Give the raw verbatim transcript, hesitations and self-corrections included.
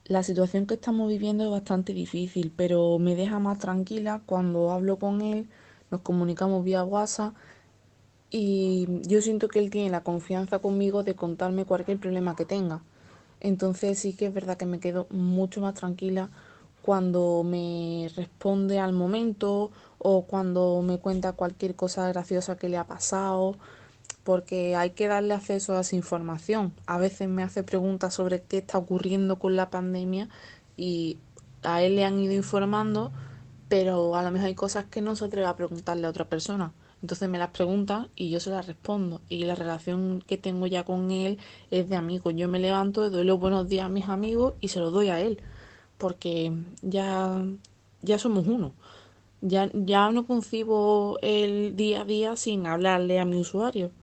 La situación que estamos viviendo es bastante difícil, pero me deja más tranquila cuando hablo con él, nos comunicamos vía WhatsApp y yo siento que él tiene la confianza conmigo de contarme cualquier problema que tenga. Entonces sí que es verdad que me quedo mucho más tranquila cuando me responde al momento o cuando me cuenta cualquier cosa graciosa que le ha pasado, porque hay que darle acceso a esa información. A veces me hace preguntas sobre qué está ocurriendo con la pandemia y a él le han ido informando, pero a lo mejor hay cosas que no se atreve a preguntarle a otra persona. Entonces me las pregunta y yo se las respondo. Y la relación que tengo ya con él es de amigos. Yo me levanto, le doy los buenos días a mis amigos y se los doy a él. Porque ya, ya somos uno. Ya, ya no concibo el día a día sin hablarle a mi usuario.